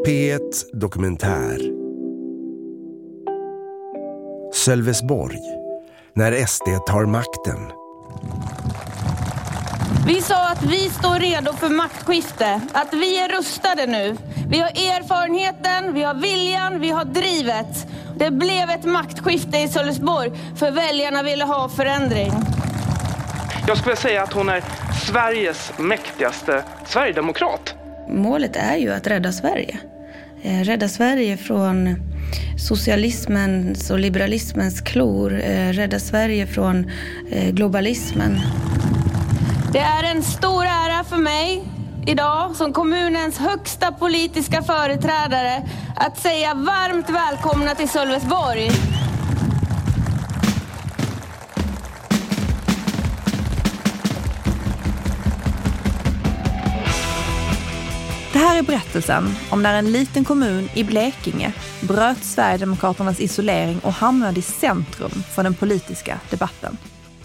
P1 Dokumentär. Sölvesborg. När SD tar makten. Vi sa att vi står redo för maktskifte. Att vi är rustade nu. Vi har erfarenheten, vi har viljan, vi har drivet. Det blev ett maktskifte i Sölvesborg för väljarna ville ha förändring. Jag skulle säga att hon är Sveriges mäktigaste Sverigedemokrat. Målet är ju att rädda Sverige. Rädda Sverige från socialismens och liberalismens klor. Rädda Sverige från globalismen. Det är en stor ära för mig idag som kommunens högsta politiska företrädare att säga varmt välkomna till Sölvesborg. Det här är berättelsen om när en liten kommun i Blekinge bröt Sverigedemokraternas isolering och hamnade i centrum för den politiska debatten.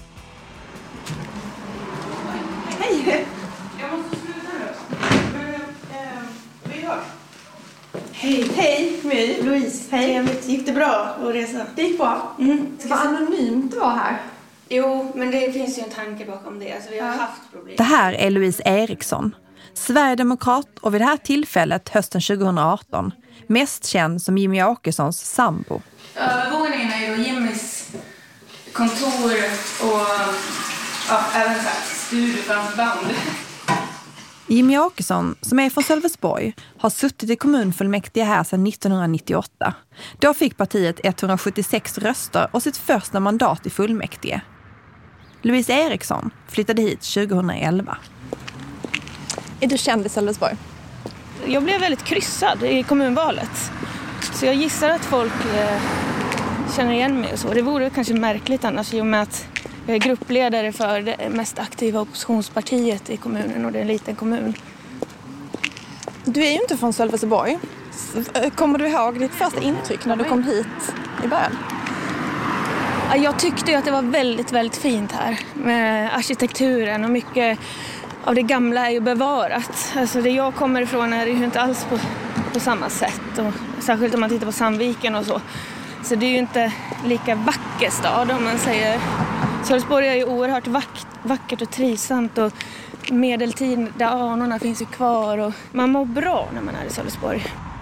Hej! Jag måste sluta nu. Vi hörs. Hej! Hej, My, Louise. Hej. Gick det bra att resa? Det gick bra. Vad anonymt det var här. Jo, men det finns ju en tanke bakom det. Alltså, vi har haft problem. Det här är Louise Eriksson, Sverigedemokrat och vid det här tillfället hösten 2018 mest känd som Jimmie Åkessons sambo. Övervåningen är ju Jimmys kontor och även så här, studio för hans band. Jimmie Åkesson, som är från Sölvesborg, har suttit i kommunfullmäktige här sedan 1998. Då fick partiet 176 röster och sitt första mandat i fullmäktige. Louise Eriksson flyttade hit 2011. Är du känd i Sölvesborg? Jag blev väldigt kryssad i kommunvalet. Så jag gissar att folk känner igen mig och så. Det vore kanske märkligt annars i och med att jag är gruppledare för det mest aktiva oppositionspartiet i kommunen och det är en liten kommun. Du är ju inte från Sölvesborg. Kommer du ihåg ditt första intryck när du kom hit i början? Jag tyckte ju att det var väldigt, väldigt fint här med arkitekturen och mycket av det gamla är ju bevarat. Alltså det jag kommer ifrån är ju inte alls på samma sätt. Och särskilt om man tittar på Sandviken och så. Så det är ju inte lika vacker stad om man säger. Sölvesborg är ju oerhört vackert och trivsamt och medeltid där anorna finns ju kvar och man mår bra när man är i Sölvesborg.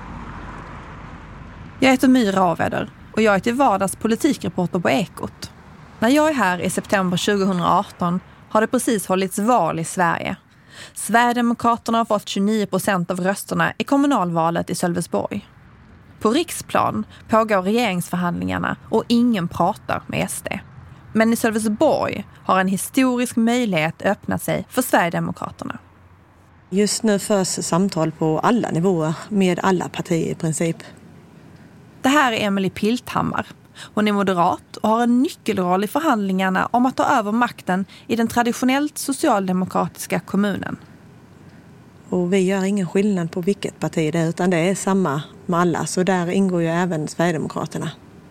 Jag heter My Raväder och jag är till vardags politikreporter på Ekot. När jag är här i september 2018 har det precis hållits val i Sverige. Sverigedemokraterna har fått 29% av rösterna i kommunalvalet i Sölvesborg. På riksplan pågår regeringsförhandlingarna och ingen pratar med SD. Men i Sölvesborg har en historisk möjlighet öppnat sig för Sverigedemokraterna. Just nu förs samtal på alla nivåer med alla partier i princip. Det här är Emelie Pilthammar. Hon är moderat och har en nyckelroll i förhandlingarna om att ta över makten i den traditionellt socialdemokratiska kommunen. Och vi gör ingen skillnad på vilket parti det är utan det är samma med alla. Så där ingår ju även Sverigedemokraterna.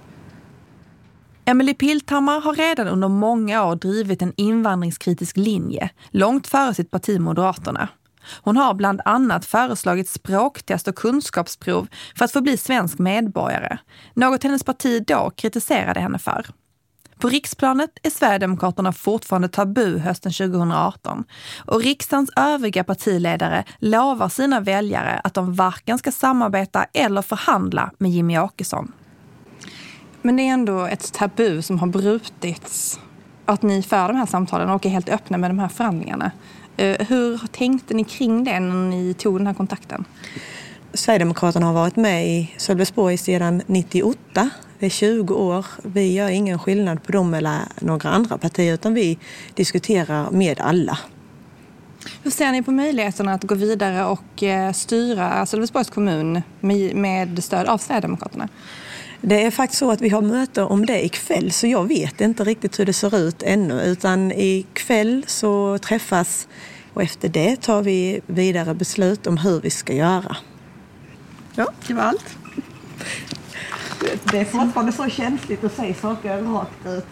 Emelie Pilthammar har redan under många år drivit en invandringskritisk linje, långt före sitt parti Moderaterna. Hon har bland annat föreslagit språktest och kunskapsprov för att få bli svensk medborgare, något hennes parti då kritiserade henne för. På riksplanet är Sverigedemokraterna fortfarande tabu hösten 2018 och riksdagens övriga partiledare lovar sina väljare att de varken ska samarbeta eller förhandla med Jimmie Åkesson. Men det är ändå ett tabu som har brutits att ni för de här samtalen och är helt öppna med de här förhandlingarna. Hur tänkte ni kring det när ni tog den här kontakten? Sverigedemokraterna har varit med i Sölvesborg sedan 98. Det är 20 år. Vi gör ingen skillnad på dem eller några andra partier utan vi diskuterar med alla. Hur ser ni på möjligheterna att gå vidare och styra Sölvesborgs kommun med stöd av Sverigedemokraterna? Det är faktiskt så att vi har möte om det ikväll så jag vet inte riktigt hur det ser ut ännu utan ikväll så träffas och efter det tar vi vidare beslut om hur vi ska göra. Ja, det var allt. Det är fortfarande så känsligt att säga saker rakt ut.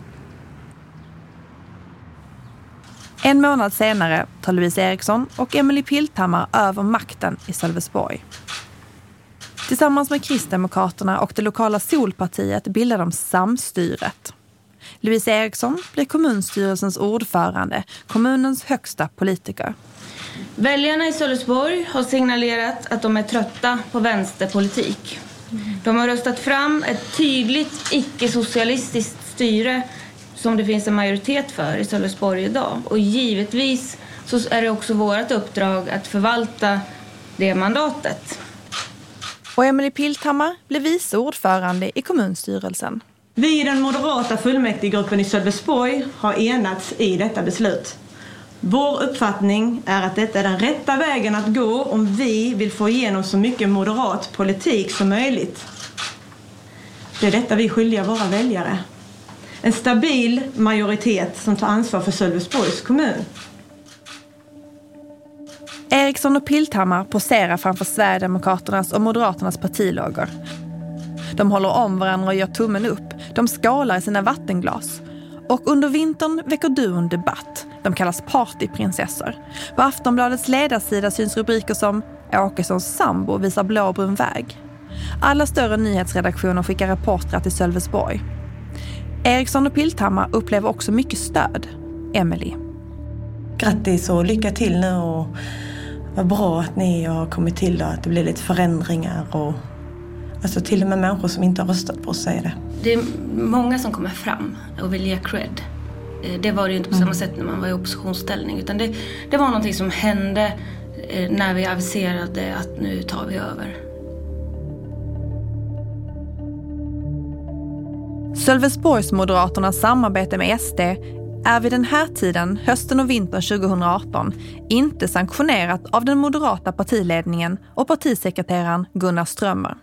En månad senare tar Louise Eriksson och Emelie Pilthammar över makten i Sölvesborg. Tillsammans med Kristdemokraterna och det lokala Solpartiet bildar de Samstyret. Louise Eriksson blir kommunstyrelsens ordförande, kommunens högsta politiker. Väljarna i Sölvesborg har signalerat att de är trötta på vänsterpolitik. De har röstat fram ett tydligt icke-socialistiskt styre som det finns en majoritet för i Sölvesborg idag. Och givetvis så är det också vårt uppdrag att förvalta det mandatet. Och Emelie Pilthammar blir vice ordförande i kommunstyrelsen. Vi i den moderata fullmäktigegruppen i Sölvesborg har enats i detta beslut. Vår uppfattning är att detta är den rätta vägen att gå om vi vill få igenom så mycket moderat politik som möjligt. Det är detta vi är skyldiga våra väljare. En stabil majoritet som tar ansvar för Sölvesborgs kommun. Eriksson och Pilthammar poserar framför Sverigedemokraternas och Moderaternas partilager. De håller om varandra och gör tummen upp. De skalar i sina vattenglas. Och under vintern väcker duon debatt. De kallas partyprinsessor. På Aftonbladets ledarsida syns rubriker som Åkessons sambo visar blåbrun väg. Alla större nyhetsredaktioner skickar reportrar till Sölvesborg. Eriksson och Pilthammar upplever också mycket stöd. Emelie. Grattis och lycka till nu, och vad bra att ni har kommit till och att det blir lite förändringar, och alltså till och med människor som inte har röstat på oss säger det. Det är många som kommer fram och vill ge cred. Det var det ju inte på samma sätt när man var i oppositionsställning, utan det var någonting som hände när vi aviserade att nu tar vi över. Sölvesborgsmoderaternas samarbete med SD är vid den här tiden, hösten och vintern 2018, inte sanktionerat av den moderata partiledningen och partisekreteraren Gunnar Strömmer.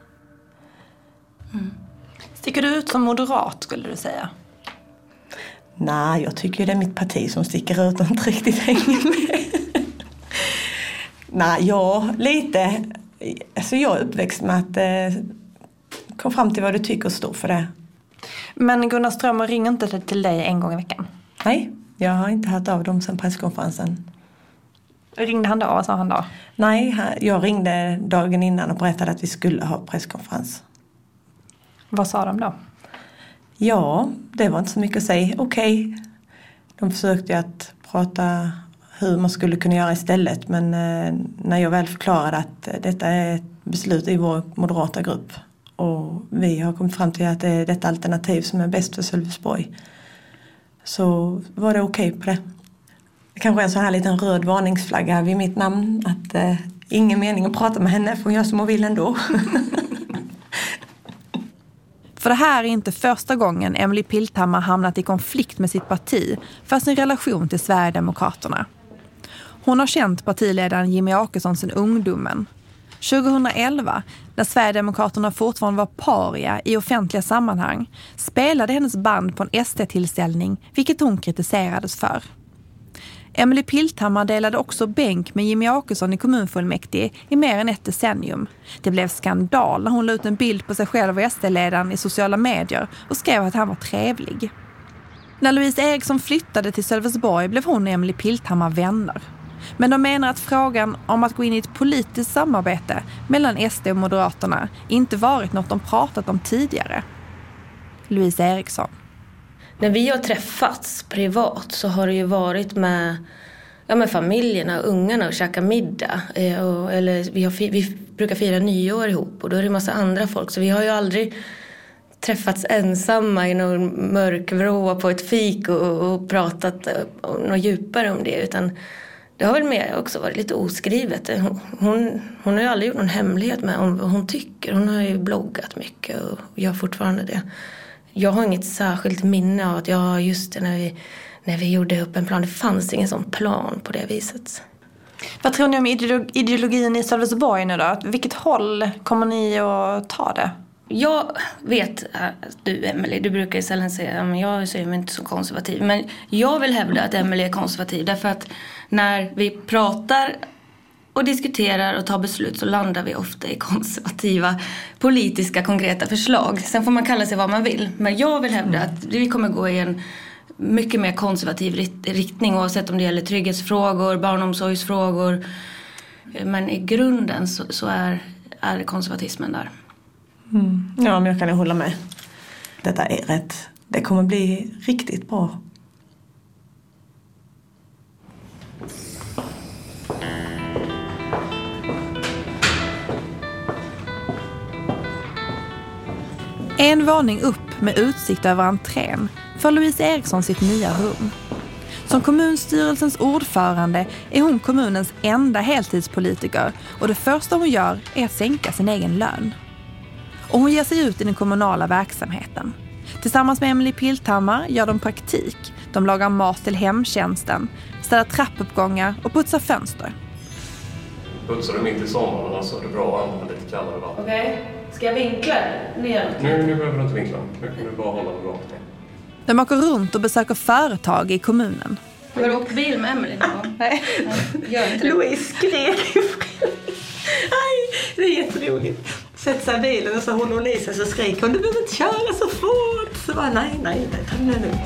Sticker du ut som moderat, skulle du säga? Nej, jag tycker det är mitt parti som sticker ut och inte riktigt hänger med. Nej, ja, lite. Alltså jag är uppväxt med att kom fram till vad du tycker och stå för det. Men Gunnar Strömmer ringer inte till dig en gång i veckan? Nej, jag har inte hört av dem sedan presskonferensen. Ringde han då? Vad sa han då? Nej, jag ringde dagen innan och berättade att vi skulle ha presskonferens. Vad sa de då? Ja, det var inte så mycket att säga. Okej. De försökte att prata hur man skulle kunna göra istället. Men när jag väl förklarade att detta är ett beslut i vår moderata grupp. Och vi har kommit fram till att det är detta alternativ som är bäst för Sölvesborg. Så var det okej på det. Det kanske är en sån här liten röd varningsflagga vid mitt namn. Att ingen mening att prata med henne, för hon gör som hon vill ändå. För det här är inte första gången Emelie Pilthammar hamnat i konflikt med sitt parti för sin relation till Sverigedemokraterna. Hon har känt partiledaren Jimmie Åkesson sedan ungdomen. 2011, när Sverigedemokraterna fortfarande var paria i offentliga sammanhang, spelade hennes band på en SD-tillställning, vilket hon kritiserades för. Emelie Pilthammar delade också bänk med Jimmie Åkesson i kommunfullmäktige i mer än ett decennium. Det blev skandal när hon la ut en bild på sig själv och SD-ledaren i sociala medier och skrev att han var trevlig. När Louise Eriksson flyttade till Sölvesborg blev hon och Emelie Pilthammar vänner. Men de menar att frågan om att gå in i ett politiskt samarbete mellan SD och Moderaterna inte varit något de pratat om tidigare. Louise Eriksson. När vi har träffats privat så har det ju varit med familjerna och ungarna och käka middag. Vi brukar fira nyår ihop och då är det en massa andra folk. Så vi har ju aldrig träffats ensamma i någon mörk vrå på ett fik och pratat något djupare om det. Utan det har väl mer också varit lite oskrivet. Hon har ju aldrig gjort någon hemlighet med om vad hon tycker. Hon har ju bloggat mycket och gör fortfarande det. Jag har inget särskilt minne av att just det, när vi gjorde upp en plan. Det fanns ingen sån plan på det viset. Vad tror ni om ideologin i Sölvesborg nu då? Vilket håll kommer ni att ta det? Jag vet att du, Emelie, du brukar sällan säga att jag ser mig inte så konservativ. Men jag vill hävda att Emelie är konservativ. Därför att när vi pratar och diskuterar och tar beslut så landar vi ofta i konservativa politiska konkreta förslag. Sen får man kalla sig vad man vill. Men jag vill hävda att vi kommer gå i en mycket mer konservativ riktning oavsett om det gäller trygghetsfrågor, barnomsorgsfrågor. Men i grunden så är konservatismen där. Ja, men jag kan hålla med. Detta är rätt. Det kommer bli riktigt bra. En våning upp med utsikt över entrén får Louise Eriksson sitt nya rum. Som kommunstyrelsens ordförande är hon kommunens enda heltidspolitiker och det första hon gör är att sänka sin egen lön. Och hon ger sig ut i den kommunala verksamheten. Tillsammans med Emily Pilthammar gör de praktik. De lagar mat till hemtjänsten, ställer trappuppgångar och putsar fönster. Putsar du mitt i sommaren, alltså är det bra att använda lite kallare vatten. Okej. Ska jag vinkla ner? Nu behöver du inte vinkla. Nu kan du bara hålla det rakt ner. De åker runt och besöker företag i kommunen. Har du åkt bil med Emily någon gång? Nej. Gör inte det. Louise skrek. Aj, det är jätteroligt. Sätt sig i bilen och så hon och Lisa så skriker hon, du behöver inte köra så fort. Så bara, nej, ta det nu.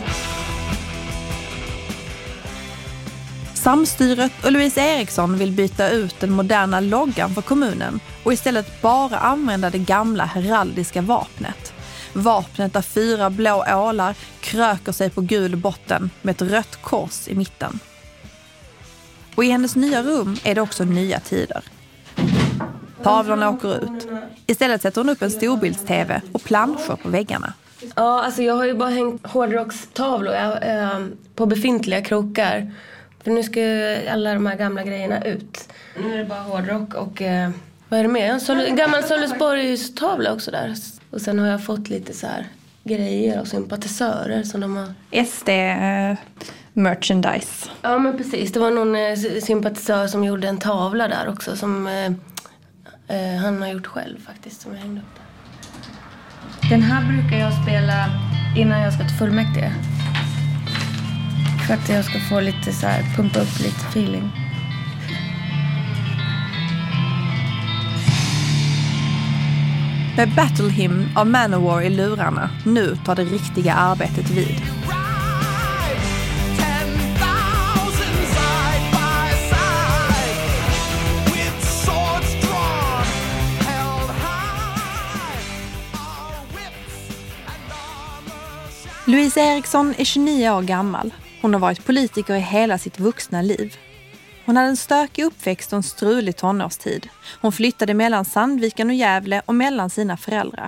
Samstyret och Louise Eriksson vill byta ut den moderna loggan för kommunen och istället bara använda det gamla heraldiska vapnet. Vapnet där 4 blå ålar kröker sig på gul botten med ett rött kors i mitten. Och i hennes nya rum är det också nya tider. Tavlorna åker ut. Istället sätter hon upp en storbilds-tv och planscher på väggarna. Ja, alltså jag har ju bara hängt hårdrockstavlor på befintliga krokar. För nu ska alla de här gamla grejerna ut. Nu är det bara hårdrock och vad är det mer? En gammal Sölvesborgs tavla också där. Och sen har jag fått lite så här grejer och sympatisörer som de har... SD merchandise. Ja, men precis. Det var någon sympatisör som gjorde en tavla där också som han har gjort själv faktiskt, som jag hängde upp där. Den här brukar jag spela innan jag ska till fullmäktige. För att jag ska få lite så här, pumpa upp lite feeling. Med Battle Hymn av Manowar i lurarna, nu tar det riktiga arbetet vid. Louise Eriksson är 29 år gammal. Hon har varit politiker i hela sitt vuxna liv. Hon hade en stökig uppväxt och en strulig tonårstid. Hon flyttade mellan Sandviken och Gävle och mellan sina föräldrar.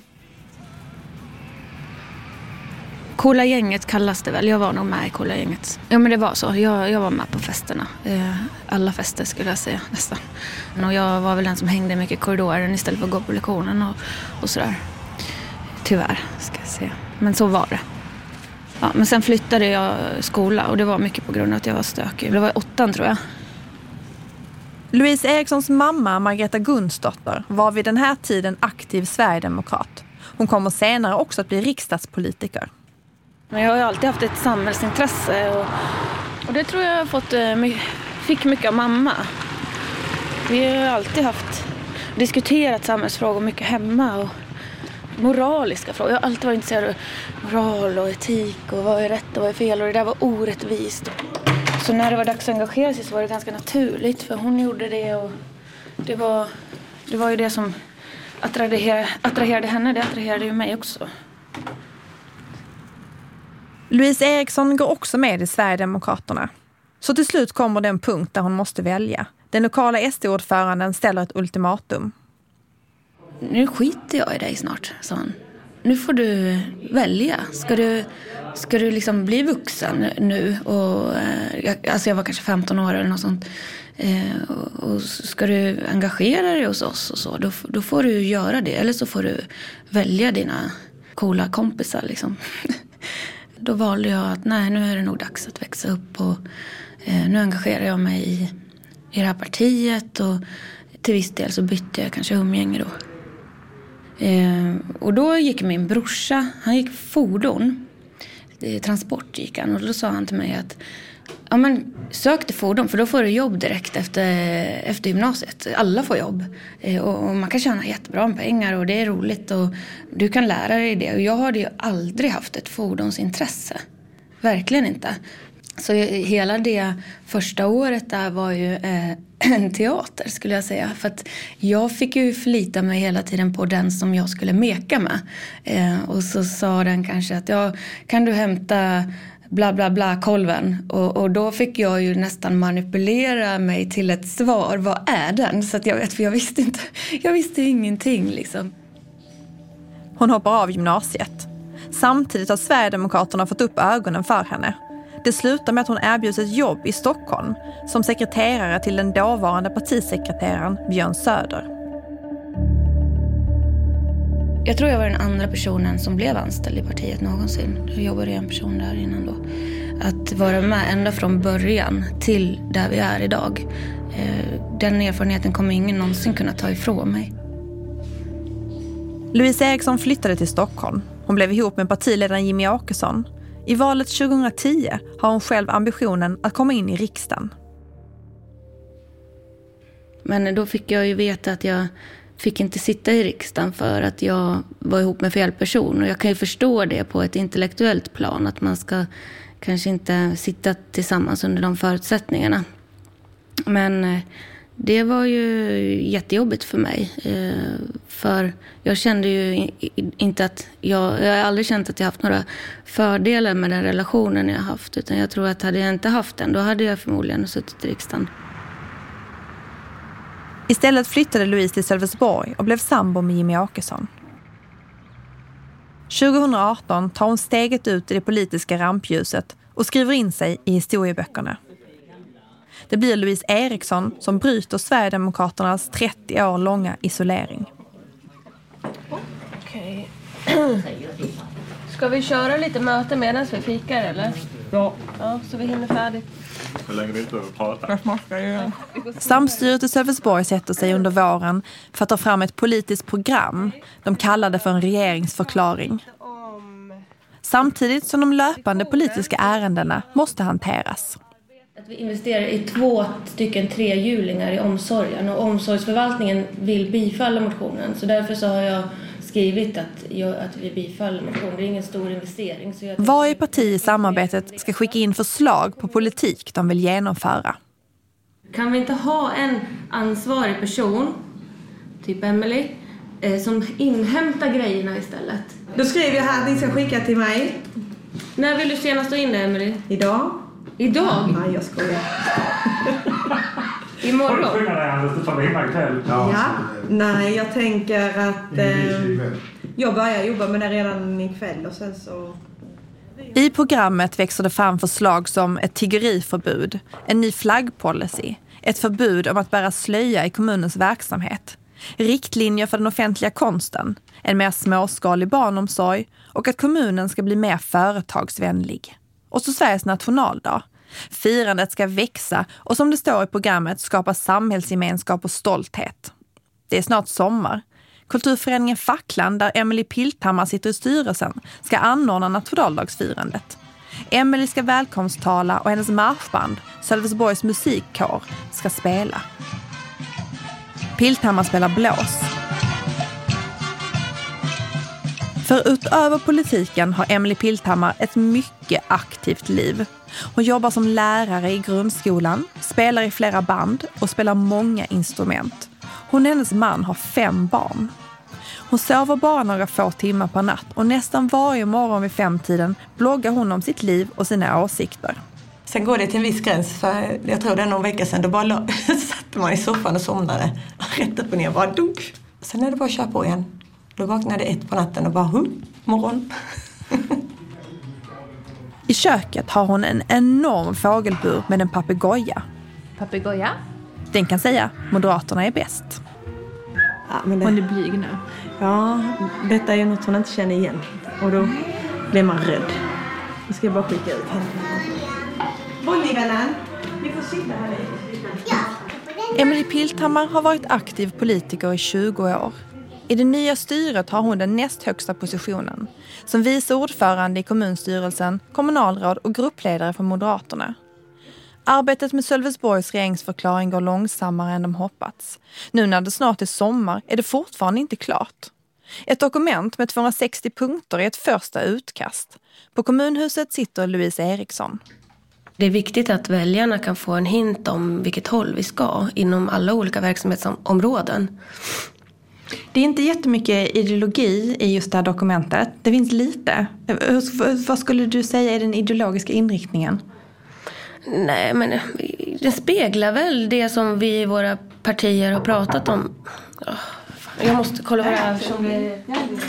Coola gänget kallas det väl. Jag var nog med i Coola gänget. Ja, men det var så. Jag var med på festerna. Alla fester skulle jag säga nästan. Och jag var väl den som hängde mycket i korridoren istället för att gå på lektionen och sådär. Tyvärr, ska jag säga. Men så var det. Ja, men sen flyttade jag skola och det var mycket på grund av att jag var stökig. Det var 8 tror jag. Louise Erikssons mamma, Margareta Gundsdotter, var vid den här tiden aktiv sverigedemokrat. Hon kommer senare också att bli riksdagspolitiker. Men jag har ju alltid haft ett samhällsintresse och det tror jag fick mycket av mamma. Vi har alltid diskuterat samhällsfrågor mycket hemma och moraliska frågor. Jag har alltid varit intresserad av moral och etik och vad är rätt och vad är fel och det där var orättvist. Så när det var dags att engagera sig så var det ganska naturligt för hon gjorde det och det var ju det som attraherade henne, det attraherade ju mig också. Louise Eriksson går också med i Sverigedemokraterna. Så till slut kommer den punkt där hon måste välja. Den lokala SD-ordföranden ställer ett ultimatum. Nu skiter jag i dig snart, sa han. Nu får du välja. Ska du liksom bli vuxen nu? Och, alltså jag var kanske 15 år eller något sånt. Och ska du engagera dig hos oss och så, då får du göra det. Eller så får du välja dina coola kompisar liksom. Då valde jag att nej, nu är det nog dags att växa upp. Och nu engagerar jag mig i det här partiet. Och till viss del så bytte jag kanske umgänge då. Och då gick min brorsa, han gick fordon, transport gick han, och då sa han till mig att ja, men sök till fordon för då får du jobb direkt efter gymnasiet. Alla får jobb och man kan tjäna jättebra med pengar och det är roligt och du kan lära dig det. Och jag hade ju aldrig haft ett fordonsintresse, verkligen inte. Så hela det första året där var ju en teater skulle jag säga. För att jag fick ju förlita mig hela tiden på den som jag skulle meka med. Och så sa den kanske att kan du hämta bla bla bla kolven. Och då fick jag ju nästan manipulera mig till ett svar. Vad är den? Så att jag visste inte. Jag visste ingenting liksom. Hon hoppar av gymnasiet. Samtidigt har Sverigedemokraterna fått upp ögonen för henne. Det slutar med att hon erbjuds ett jobb i Stockholm som sekreterare till den dåvarande partisekreteraren Björn Söder. Jag tror jag var den andra personen som blev anställd i partiet någonsin. Jag jobbade en person där innan då. Att vara med ända från början till där vi är idag. Den erfarenheten kommer ingen någonsin kunna ta ifrån mig. Louise Eriksson flyttade till Stockholm. Hon blev ihop med partiledaren Jimmie Åkesson. I valet 2010 har hon själv ambitionen att komma in i riksdagen. Men då fick jag ju veta att jag fick inte sitta i riksdagen för att jag var ihop med fel person. Och jag kan ju förstå det på ett intellektuellt plan. Att man ska kanske inte sitta tillsammans under de förutsättningarna. Men det var ju jättejobbigt för mig. För jag kände ju inte att jag har aldrig känt att jag haft några fördelar med den relationen jag haft. Utan jag tror att hade jag inte haft den, då hade jag förmodligen suttit i riksdagen. Istället flyttade Louise till Sölvesborg och blev sambo med Jimmie Åkesson. 2018 tar hon steget ut i det politiska rampljuset och skriver in sig i historieböckerna. Det blir Louise Eriksson som bryter Sverigedemokraternas 30 år långa isolering. Okej. Ska vi köra lite möte medan vi fikar eller? Ja. Ja, så vi hinner färdigt. Så länge vi inte behöver prata. Samstyret i Sölvesborg sätter sig under våren för att ta fram ett politiskt program. De kallar det för en regeringsförklaring. Samtidigt som de löpande politiska ärendena måste hanteras. Att vi investerar i 2 trehjulingar i omsorgen och omsorgsförvaltningen vill bifalla motionen. Så därför så har jag skrivit att vi bifaller motionen. Det är ingen stor investering. Så varje parti i samarbetet ska skicka in förslag på politik de vill genomföra. Kan vi inte ha en ansvarig person, typ Emily, som inhämtar grejerna istället? Då skriver jag här att ni ska skicka till mig. När vill du senast in det, Emily? Idag. Idag? Nej, jag skojar. Imorgon? Ja. Nej, jag tänker att jag börjar jobba med det redan ikväll och sen så... I programmet växer det fram förslag som ett tiggeriförbud, en ny flaggpolicy, ett förbud om att bära slöja i kommunens verksamhet, riktlinjer för den offentliga konsten, en mer småskalig barnomsorg och att kommunen ska bli mer företagsvänlig. Och så Sveriges nationaldag. Firandet ska växa och som det står i programmet skapa samhällsgemenskap och stolthet. Det är snart sommar. Kulturföreningen Facklan, där Emily Pilthammar sitter i styrelsen, ska anordna nationaldagsfirandet. Emily ska välkomsttala och hennes marschband, Sölvesborgs musikkår, ska spela. Pilthammar spelar blås. För utöver politiken har Emily Pilthammar ett mycket aktivt liv. Hon jobbar som lärare i grundskolan, spelar i flera band och spelar många instrument. Hon och hennes man har 5 barn. Hon sover bara några få timmar per natt och nästan varje morgon vid 5-tiden bloggar hon om sitt liv och sina åsikter. Sen går det till en viss gräns, för jag tror det är någon vecka sedan då bara satt man i soffan och somnade. Rätt upp och ner, bara dunk. Sen är det bara att köra på igen. Då vaknade 1 på natten och bara morgon. I köket har hon en enorm fågelbur med en papegoja. Papegoja? Den kan säga Moderaterna är bäst. Ja, men Hon är blyg nu. Ja, detta är något hon inte känner igen. Och då blir man rädd. Nu ska jag bara skicka ut henne. Bonnievännen, ni får sitta här lite. Ja. Emily Pilthammar har varit aktiv politiker i 20 år. I det nya styret har hon den näst högsta positionen. Som vice ordförande i kommunstyrelsen, kommunalråd och gruppledare för Moderaterna. Arbetet med Sölvesborgs regeringsförklaring går långsammare än de hoppats. Nu när det snart är sommar är det fortfarande inte klart. Ett dokument med 260 punkter är ett första utkast. På kommunhuset sitter Louise Eriksson. Det är viktigt att väljarna kan få en hint om vilket håll vi ska inom alla olika verksamhetsområden. Det är inte jättemycket ideologi i just det här dokumentet. Det finns lite. Vad skulle du säga är den ideologiska inriktningen? Nej, men det speglar väl det som vi i våra partier har pratat om. Jag måste kolla vad det är som det...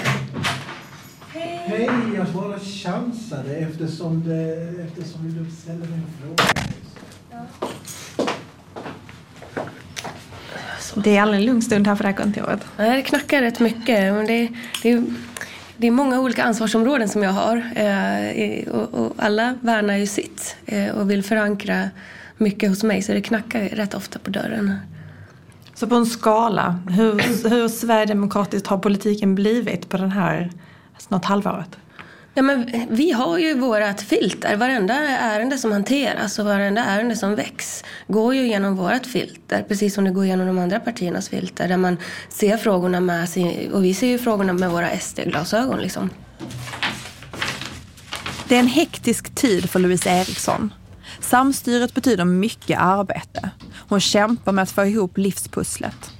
Hej, jag bara chansade eftersom du ställde mig en fråga. Det är aldrig en lugn stund här på det här kontoret. Nej, det knackar rätt mycket. Men det är många olika ansvarsområden som jag har. Och alla värnar ju sitt och vill förankra mycket hos mig. Så det knackar rätt ofta på dörren. Så på en skala, hur sverigedemokratiskt har politiken blivit på den här snart halvåret? Ja, men vi har ju vårat filter. Varenda ärende som hanteras och varenda ärende som väcks går ju genom vårat filter. Precis som det går genom de andra partiernas filter. Där man ser frågorna med sig. Och vi ser ju frågorna med våra SD-glasögon liksom. Det är en hektisk tid för Louise Eriksson. Samstyret betyder mycket arbete. Hon kämpar med att få ihop livspusslet.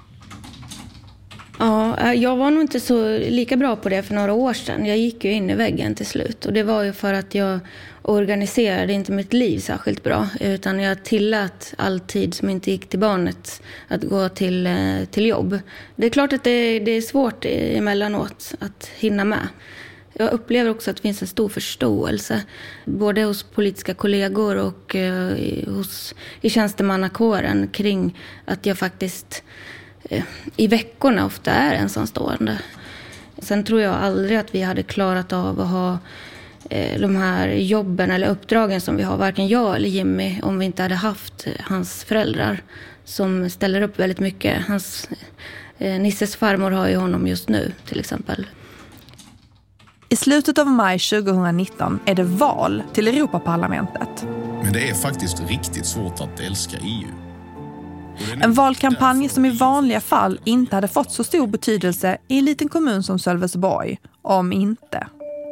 Ja, jag var nog inte så lika bra på det för några år sedan. Jag gick ju in i väggen till slut. Och det var ju för att jag organiserade inte mitt liv särskilt bra. Utan jag tillät all tid som inte gick till barnet att gå till jobb. Det är klart att det är svårt emellanåt att hinna med. Jag upplever också att det finns en stor förståelse. Både hos politiska kollegor och i tjänstemannakåren kring att jag faktiskt i veckorna ofta är ensamstående. Sen tror jag aldrig att vi hade klarat av att ha de här jobben eller uppdragen som vi har, varken jag eller Jimmy, om vi inte hade haft hans föräldrar som ställer upp väldigt mycket. Nisses farmor har ju honom just nu till exempel. I slutet av maj 2019 är det val till Europaparlamentet. Men det är faktiskt riktigt svårt att älska EU. En valkampanj som i vanliga fall inte hade fått så stor betydelse i en liten kommun som Sölvesborg, om inte.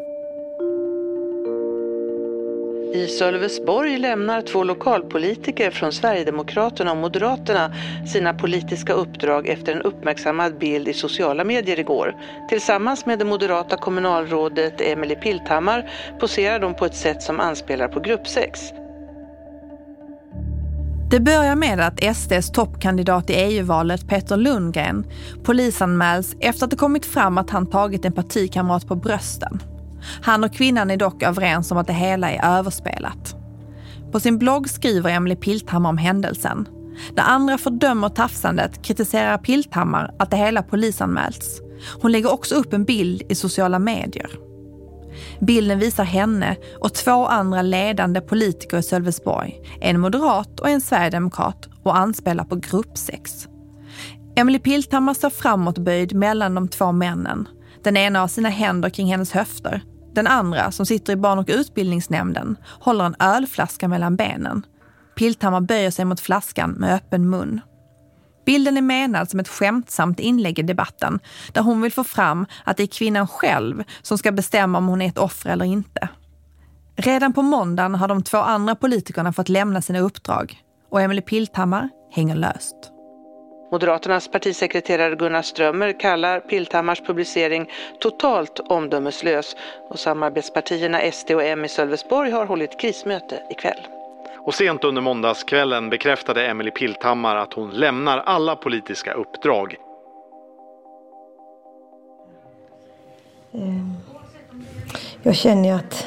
I Sölvesborg lämnar 2 lokalpolitiker från Sverigedemokraterna och Moderaterna sina politiska uppdrag efter en uppmärksammad bild i sociala medier igår. Tillsammans med det moderata kommunalrådet Emelie Pilthammar poserar de på ett sätt som anspelar på gruppsex. Det börjar med att SDs toppkandidat i EU-valet, Peter Lundgren, polisanmäls efter att det kommit fram att han tagit en partikamrat på brösten. Han och kvinnan är dock överens om att det hela är överspelat. På sin blogg skriver Emelie Pilthammar om händelsen. När andra fördömer tafsandet kritiserar Pilthammar att det hela polisanmälts. Hon lägger också upp en bild i sociala medier. Bilden visar henne och 2 andra ledande politiker i Sölvesborg, en moderat och en sverigedemokrat, och anspelar på gruppsex. Emelie Pilthammar står framåtböjd mellan de 2 männen. Den ena har sina händer kring hennes höfter. Den andra, som sitter i barn- och utbildningsnämnden, håller en ölflaska mellan benen. Pilthammar böjer sig mot flaskan med öppen mun. Bilden är menad som ett skämtsamt inlägg i debatten där hon vill få fram att det är kvinnan själv som ska bestämma om hon är ett offer eller inte. Redan på måndagen har de 2 andra politikerna fått lämna sina uppdrag och Emelie Pilthammar hänger löst. Moderaternas partisekreterare Gunnar Strömmer kallar Pilthammars publicering totalt omdömeslös och samarbetspartierna SD och M i Sölvesborg har hållit krismöte ikväll. Och sent under måndagskvällen bekräftade Emelie Pilthammar att hon lämnar alla politiska uppdrag. Jag känner ju att,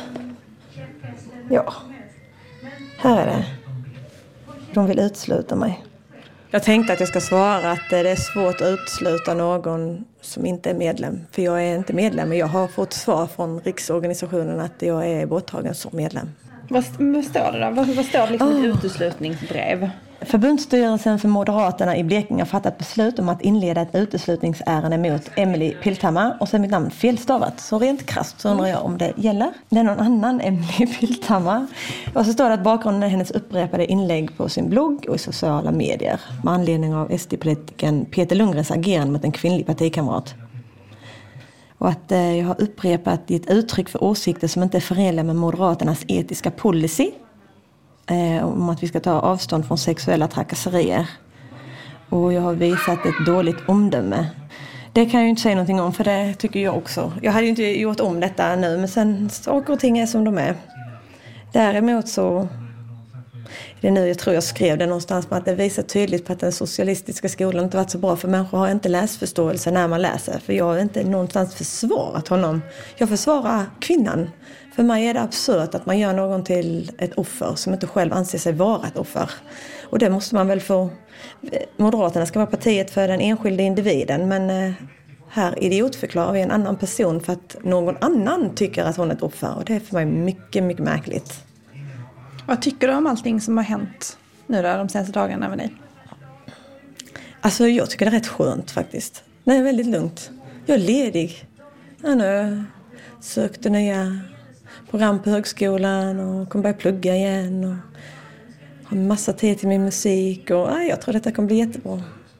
här är det. De vill utsluta mig. Jag tänkte att jag ska svara att det är svårt att utsluta någon som inte är medlem. För jag är inte medlem, men jag har fått svar från riksorganisationen att jag är borttagen som medlem. Vad står det då? Vad står det liksom ett uteslutningsbrev? Förbundsstyrelsen för Moderaterna i Blekinge har fattat beslut om att inleda ett uteslutningsärende mot Emelie Pilthammar. Och sen mitt namn felstavat. Så rent krasst så undrar jag om det gäller. Det är någon annan Emelie Pilthammar. Och så står det att bakgrunden är hennes upprepade inlägg på sin blogg och i sociala medier. Med anledning av SD-politikern Peter Lundgrens agerande mot en kvinnlig partikamrat. Och att jag har upprepat ett uttryck för åsikter som inte är förenliga med Moderaternas etiska policy. om att vi ska ta avstånd från sexuella trakasserier. Och jag har visat ett dåligt omdöme. Det kan jag ju inte säga någonting om, för det tycker jag också. Jag hade ju inte gjort om detta nu, men sen saker och ting är som de är. Däremot så, det är nu jag tror jag skrev det någonstans, med att det visar tydligt på att den socialistiska skolan inte varit så bra, för människor har inte läsförståelse när man läser. För jag har inte någonstans försvarat honom. Jag försvarar kvinnan. För mig är det absurt att man gör någon till ett offer som inte själv anser sig vara ett offer. Och det måste man väl få. Moderaterna ska vara partiet för den enskilda individen, men här idiotförklarar vi en annan person för att någon annan tycker att hon är ett offer. Och det är för mig mycket, mycket märkligt. Vad tycker du om allting som har hänt nu då, de senaste dagarna med dig? Alltså jag tycker det är rätt skönt faktiskt. Det är väldigt lugnt. Jag är ledig. Jag nu sökte nya program på högskolan och kommer börja plugga igen. Och har massa tid till min musik. Och jag tror detta kommer bli jättebra.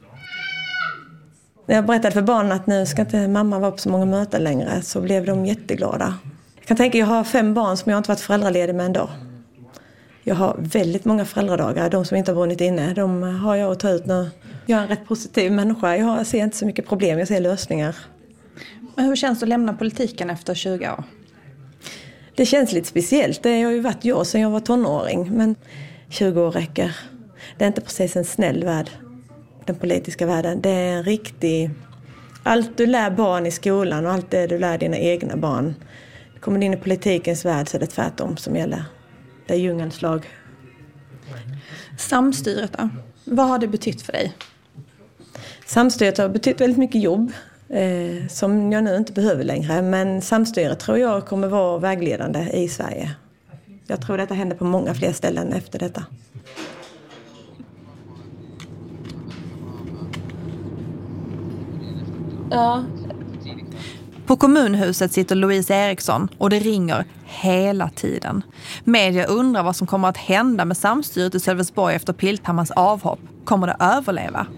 När jag berättade för barnen att nu ska inte mamma vara på så många möten längre, så blev de jätteglada. Jag kan tänka, jag har 5 barn som jag inte varit föräldraledig med en dag. Jag har väldigt många föräldradagar. De som inte har brunnit inne, de har jag att ta ut nu. Jag är en rätt positiv människa. Jag ser inte så mycket problem, jag ser lösningar. Men hur känns det att lämna politiken efter 20 år? Det känns lite speciellt. Det har ju varit jag sedan jag var tonåring. Men 20 år räcker. Det är inte precis en snäll värld, den politiska världen. Det är en riktig... Allt du lär barn i skolan och allt det du lär dina egna barn. Kommer du in i politikens värld så är det tvärtom som gäller. Det är djungelns lag. Samstyret då? Vad har det betytt för dig? Samstyret har betytt väldigt mycket jobb. Som jag nu inte behöver längre. Men samstyret tror jag kommer vara vägledande i Sverige. Jag tror detta händer på många fler ställen efter detta. Ja. På kommunhuset sitter Louise Eriksson och det ringer hela tiden. Media undrar vad som kommer att hända med samstyret i Sölvesborg efter Pilthammars avhopp. Kommer det överleva?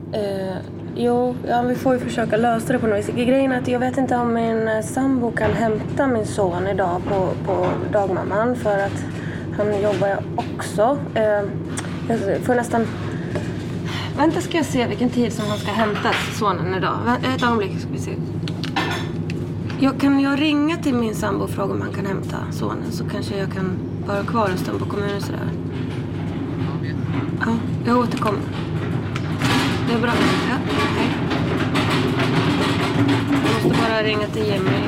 Vi får ju försöka lösa det på något vis. Grejen är att jag vet inte om min sambo kan hämta min son idag på dagmamman, för att han jobbar också. Jag får nästan... Vänta, ska jag se vilken tid som han ska hämta sonen idag. Ett ögonblick ska vi se. Kan jag ringa till min sambo och fråga om han kan hämta sonen, så kanske jag kan vara kvar en stund på kommunen sådär. Ja, jag återkommer. Det är bra. Ja, hej. Jag måste bara ringa till Jimmy.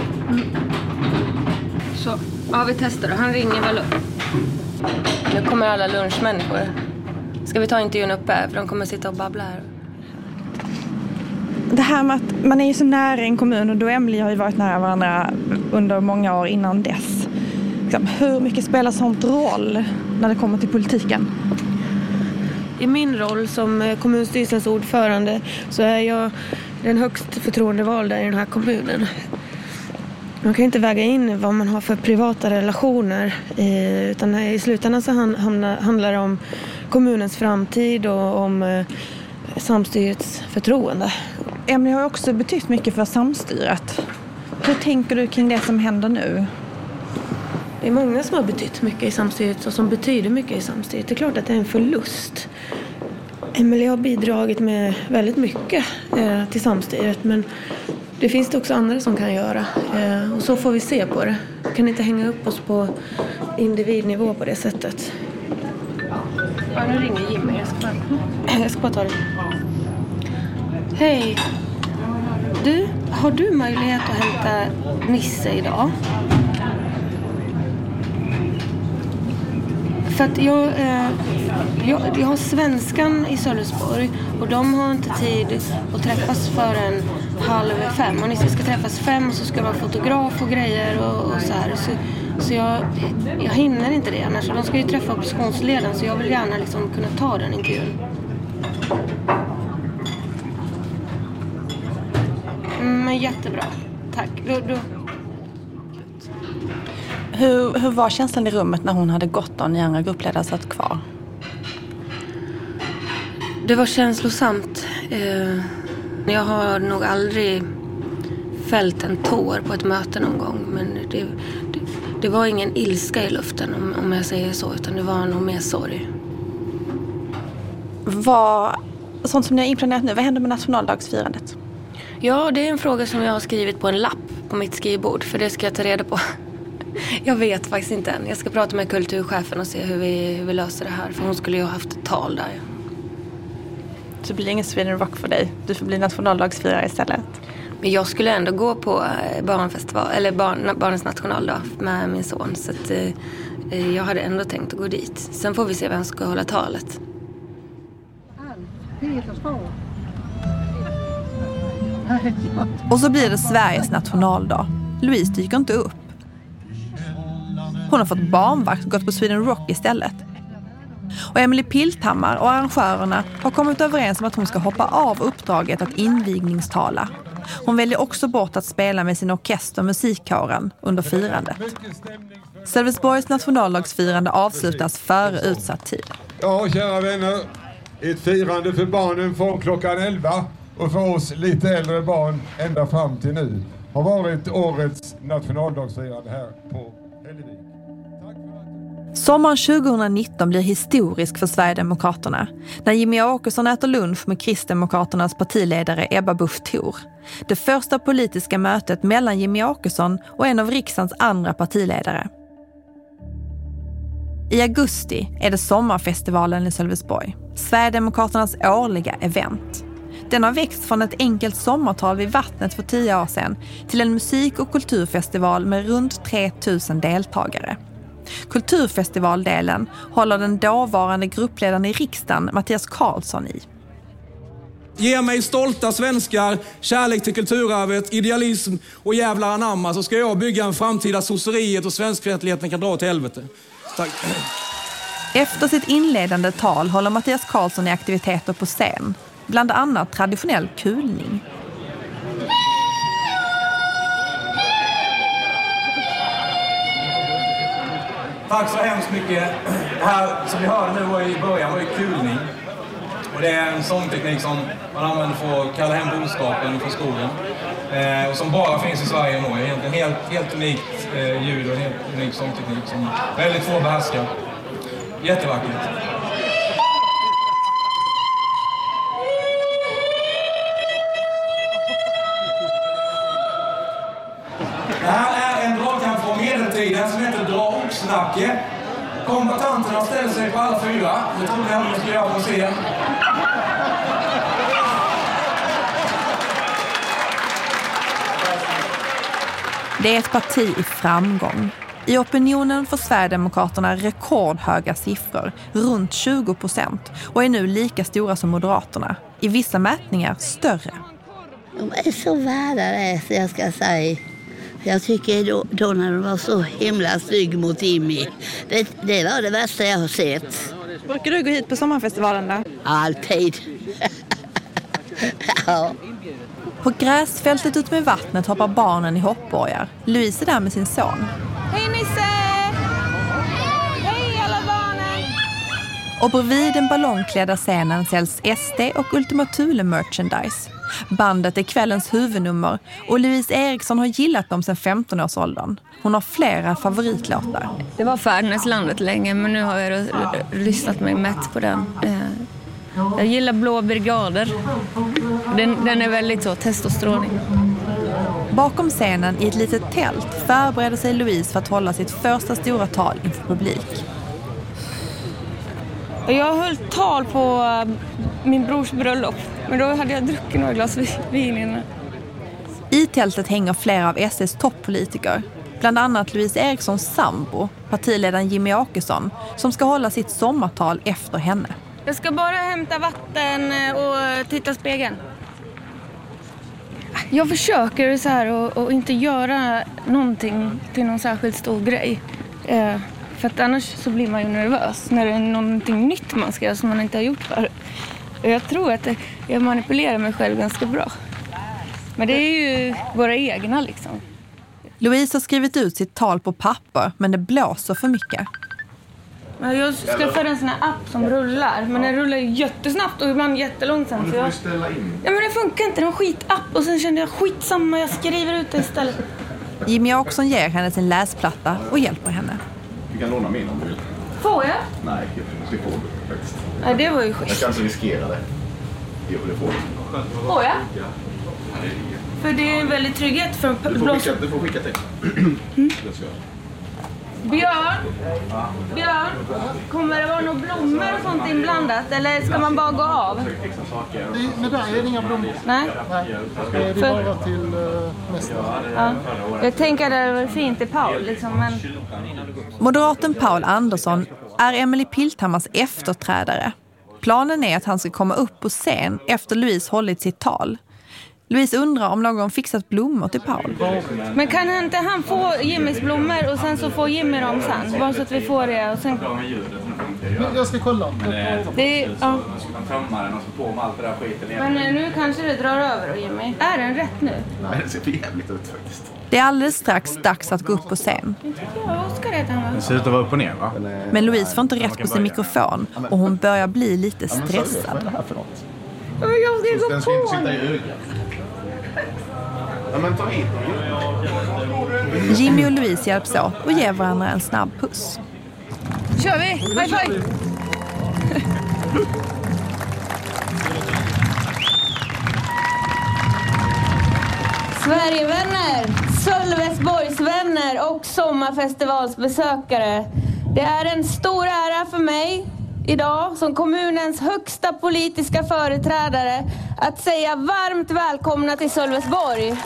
Så, ja, vi testar då. Han ringer väl upp. Nu kommer alla lunchmänniskor. Ska vi ta intervjun uppe? För de kommer sitta och babbla här. Det här med att man är ju så nära en kommun, och du och Emily har ju varit nära varandra under många år innan dess. Hur mycket spelar sånt roll när det kommer till politiken? I min roll som kommunstyrelsens ordförande så är jag den högst förtroendevalda i den här kommunen. Man kan inte väga in vad man har för privata relationer, utan i slutändan så handlar det om kommunens framtid och om samstyrets förtroende. Emily har också betytt mycket för samstyret. Hur tänker du kring det som händer nu? Det är många som har betytt mycket i samstyret och som betyder mycket i samstyret. Det är klart att det är en förlust. Emily har bidragit med väldigt mycket till samstyret, men det finns det också andra som kan göra. Och så får vi se på det. Vi kan inte hänga upp oss på individnivå på det sättet. Ja, nu ringer Jimmy. Jag ska bara ta det. Hej. Har du möjlighet att hämta Nisse idag? För att jag har svenskan i Sölvesborg och de har inte tid att träffas förrän 4:30. Och Nisse ska träffas 5 och så ska det vara fotograf och grejer och så här. Så jag hinner inte det annars. De ska ju träffa oppositionsledaren, så jag vill gärna liksom kunna ta den intervjun. Men jättebra. Tack. Hur var känslan i rummet när hon hade gått och ni andra gruppledare satt kvar? Det var känslosamt. Jag har nog aldrig fällt en tår på ett möte någon gång. Men Det var ingen ilska i luften om jag säger så, utan det var nog mer sorg. Sånt som ni har inplanerat nu, vad händer med nationaldagsfirandet? Ja, det är en fråga som jag har skrivit på en lapp på mitt skrivbord, för det ska jag ta reda på. Jag vet faktiskt inte än. Jag ska prata med kulturchefen och se hur vi löser det här, för hon skulle ju ha haft ett tal där. Så blir det ingen Sweden Rock för dig? Du får bli nationaldagsfirare istället? Men jag skulle ändå gå på barnfestival, eller barnens nationaldag med min son, så att, jag hade ändå tänkt att gå dit. Sen får vi se vem som ska hålla talet. Och så blir det Sveriges nationaldag. Louise dyker inte upp. Hon har fått barnvakt och gått på Sweden Rock istället. Och Emily Pilthammar och arrangörerna har kommit överens om att hon ska hoppa av uppdraget att invigningstala. Hon väljer också bort att spela med sin orkester och musikkåren under firandet. Sölvesborgs nationaldagsfirande avslutas före utsatt tid. Ja, kära vänner. Ett firande för barnen från klockan 11 och för oss lite äldre barn ända fram till nu har varit årets nationaldagsfirande här på Hällevik. Sommaren 2019 blir historisk för Sverigedemokraterna när Jimmie Åkesson äter lunch med Kristdemokraternas partiledare Ebba Busch Thor. Det första politiska mötet mellan Jimmie Åkesson och en av riksdagens andra partiledare. I augusti är det sommarfestivalen i Sölvesborg, Sverigedemokraternas årliga event. Den har växt från ett enkelt sommartal vid vattnet för 10 år sedan till en musik- och kulturfestival med runt 3000 deltagare. Kulturfestivaldelen håller den dåvarande gruppledaren i riksdagen, Mattias Karlsson, i. Ge mig stolta svenskar, kärlek till kulturarvet, idealism och jävlar anamma, så ska jag bygga en framtida sosseriet och svenskfientligheten kan dra till helvete. Tack. Efter sitt inledande tal håller Mattias Karlsson i aktiviteter på scen, bland annat traditionell kulning. Tack så hemskt mycket. Det här som vi hörde nu i början var ju kulning. Och det är en sångteknik som man använder för att kalla hem boskapen från skogen. Och som bara finns i Sverige nu. Egentligen helt unikt ljud och en helt unik sångteknik som väldigt få behärskar. Jättevackert. Det här är en dragkamp från medeltiden som heter dragsnacke. Kombatanterna ställer sig på alla 4. Det tror jag att ska göra på scen. Det är ett parti i framgång. I opinionen får Sverigedemokraterna rekordhöga siffror, runt 20%, och är nu lika stora som Moderaterna. I vissa mätningar större. De är så värda det, så jag ska säga. Jag tycker då när de var så himla stygg mot Jimmy. Det var det värsta jag har sett. Brukar du gå hit på sommarfestivalen då? Alltid. Ja. På gräsfältet ut med vattnet hoppar barnen i hoppborgar. Louise är där med sin son. Hej Nisse! Hej alla barnen! Och bredvid den ballongklädda scenen säljs SD och Ultima Thule merchandise. Bandet är kvällens huvudnummer och Louise Eriksson har gillat dem sedan 15-årsåldern. Hon har flera favoritlåtar. Det var Färdneslandet länge, men nu har jag lyssnat mig mätt på den. Jag gillar Blå brigader. Den är väldigt så testosteronig. Bakom scenen i ett litet tält förbereder sig Louise för att hålla sitt första stora tal inför publik. Jag höll tal på min brors bröllop, men då hade jag druckit några glas vin innan. I tältet hänger flera av SDs toppolitiker. Bland annat Louise Erikssons sambo, partiledaren Jimmie Åkesson, som ska hålla sitt sommartal efter henne. Jag ska bara hämta vatten och titta i spegeln. Jag försöker så här och inte göra någonting till någon särskilt stor grej. För att annars så blir man ju nervös när det är någonting nytt man ska göra som man inte har gjort förut. Och jag tror att jag manipulerar mig själv ganska bra. Men det är ju våra egna liksom. Louise har skrivit ut sitt tal på papper, men det blåser för mycket. Jag skaffade en sån här app som rullar, men den rullar ju jättesnabbt och ibland jättelångsamt. Så ja, men det funkar inte, det är en skitapp. Och sen kände jag skitsamma, jag skriver ut det istället. Jimmy Åkesson ger henne sin läsplatta och hjälper henne. Du kan låna min om du vill. Får jag? Nej, det får du faktiskt. Ja, det var ju schysst. Jag kan inte riskera det. Jo, det får du. Får jag? För det är en väldigt trygghet för Du får skicka till. Björn, kommer det vara några blommor och sånt inblandat? Eller ska man bara gå av? Men där är det inga blommor. Nej. Det är bara till mästaren. Ja. Jag tänker att det var fint i Paul liksom, men... Moderaten Paul Andersson är Emily Pilthammars efterträdare. Planen är att han ska komma upp på scen efter Louise hållit sitt tal. Louise undrar om någon fixat blommor till Paul. Men kan inte han få Jimmys blommor och sen så får Jimmy dem sen? Bara så att vi får det och sen... Jag ska kolla. Det är... Ja. Men nu kanske det drar över, Jimmy. Är den rätt nu? Nej, det ser för jävligt ut faktiskt. Det är alldeles strax dags att gå upp på scen. Det ser ut att vara upp och ner, va? Men Louise får inte rätt på sin mikrofon och hon börjar bli lite stressad. Jag ska gå på sitta i ögat. Ja, men ta hit dem. Jimmy och Louise hjälps åt och ger varandra en snabb puss. Kör vi! High five! Sverigevänner, Sölvesborgs vänner och sommarfestivalsbesökare. Det är en stor ära för mig idag som kommunens högsta politiska företrädare att säga varmt välkomna till Sölvesborg.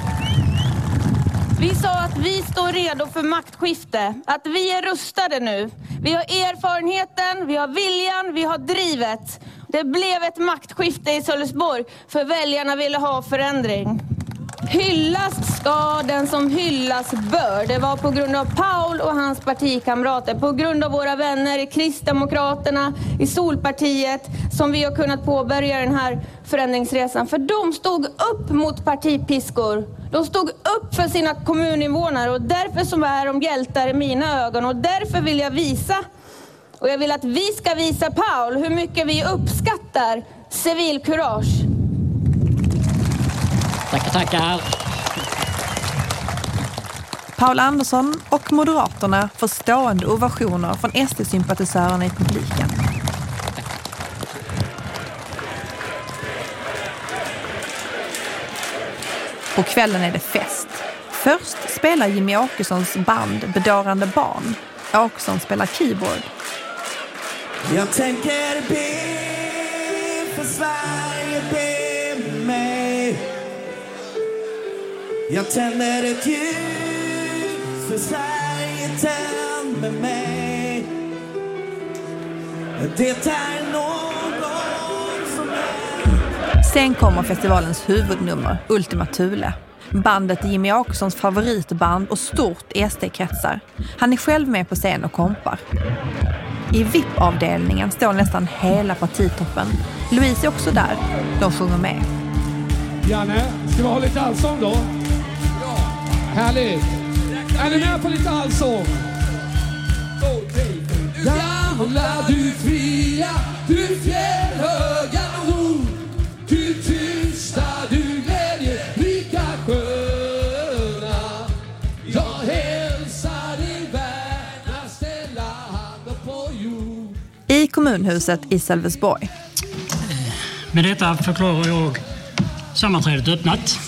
Vi sa att vi står redo för maktskifte, att vi är rustade nu. Vi har erfarenheten, vi har viljan, vi har drivet. Det blev ett maktskifte i Sölvesborg för väljarna ville ha förändring. Hyllas ska den som hyllas bör. Det var på grund av Paul och hans partikamrater, på grund av våra vänner i Kristdemokraterna, i Solpartiet, som vi har kunnat påbörja den här förändringsresan. För de stod upp mot partipiskor. De stod upp för sina kommuninvånare och därför som är de hjältar i mina ögon. Och därför vill jag visa, och jag vill att vi ska visa Paul hur mycket vi uppskattar civilkurage. Tackar. Paul Andersson och Moderaterna får stående ovationer från SD-sympatisörerna i publiken. På kvällen är det fest. Först spelar Jimmy Åkessons band Bedårande barn. Åkesson spelar keyboard. Jag tänker be för Sverige, be med mig. Jag tänder ett ljus för Sverige, tänd med mig. Det är någon som är... Sen kommer festivalens huvudnummer, Ultima Thule. Bandet är Jimmy Åkessons favoritband och stort SD-kretsar. Han är själv med på scen och kompar. I VIP-avdelningen står nästan hela partitoppen. Louise är också där. De sjunger med. Janne, ska vi ha lite allsång då? Ja. Härligt. Är ni med på lite allsång? Gamla, du fria, du fjällhöga nord. Du tysta, du glädje, lika sköna. Jag hälsar dig värna, ställa handen på jord. I kommunhuset i Sölvesborg. Med detta förklarar jag sammanträdet öppnat.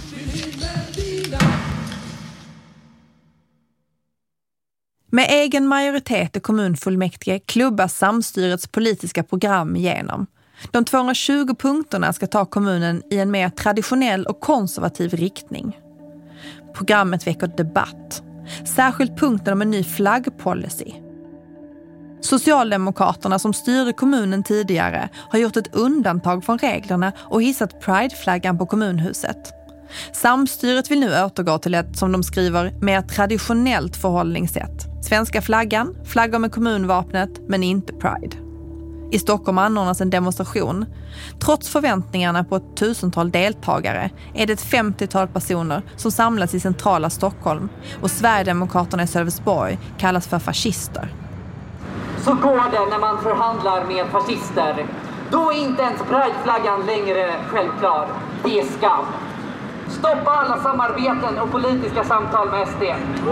Med egen majoritet i kommunfullmäktige klubbas samstyrets politiska program igenom. De 220 punkterna ska ta kommunen i en mer traditionell och konservativ riktning. Programmet väcker debatt. Särskilt punkten om en ny flaggpolicy. Socialdemokraterna som styrde kommunen tidigare har gjort ett undantag från reglerna och hissat Pride-flaggan på kommunhuset. Samstyret vill nu återgå till ett, som de skriver, mer traditionellt förhållningssätt. Svenska flaggan, flaggor med kommunvapnet, men inte Pride. I Stockholm anordnas en demonstration. Trots förväntningarna på ett 1000-tal deltagare är det ett 50-tal personer som samlas i centrala Stockholm och Sverigedemokraterna i Sölvesborg kallas för fascister. Så går det när man förhandlar med fascister. Då är inte ens Pride-flaggan längre självklar. Det är skam. Stoppa alla samarbeten och politiska samtal med SD.